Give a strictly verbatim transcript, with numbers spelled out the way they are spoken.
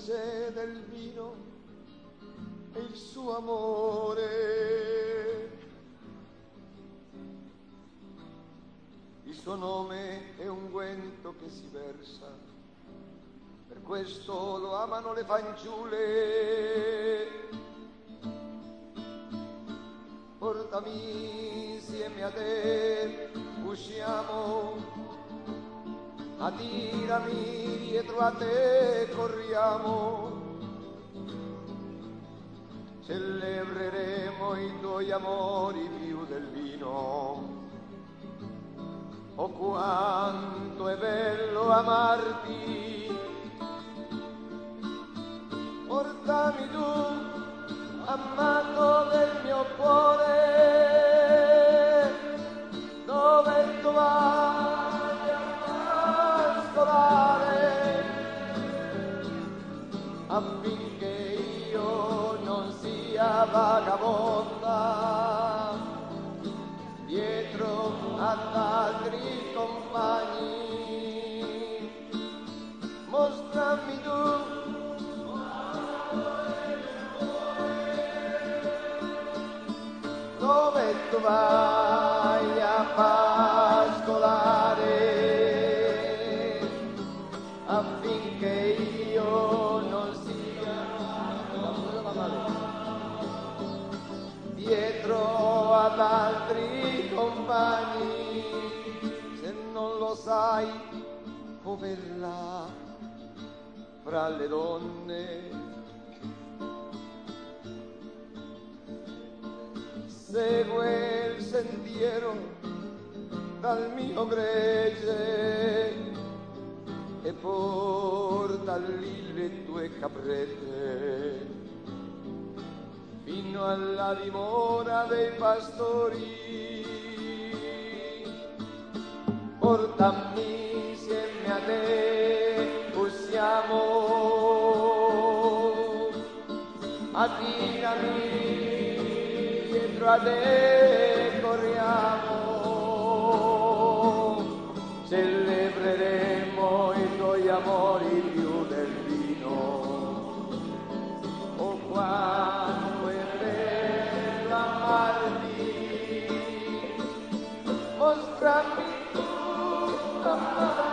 dolce del vino e il suo amore. Il suo nome è unguento che si versa, per questo lo amano le fanciulle. Portami insieme a te, usciamo, attirami dietro a te, corriamo, celebreremo i tuoi amori più del vino. Oh, quanto è bello amarti, portami tu, amato del mio cuore, dove tu vai a pascolare, affinché io non sia vagabonda dietro ad altri compagni. Mostrami tu dove tu vai a pascolare, affinché io non sia dietro ad altri compagni. Se non lo sai, poverla fra le donne, segue il sentiero dal mio gregge e porta lì le tue caprette fino alla dimora dei pastori. Portami insieme a te, possiamo, attirami dietro a te, corriamo, celebreremo i tuoi amori più del vino. Oh, quanto è bello amarti, mostrami tu, amare.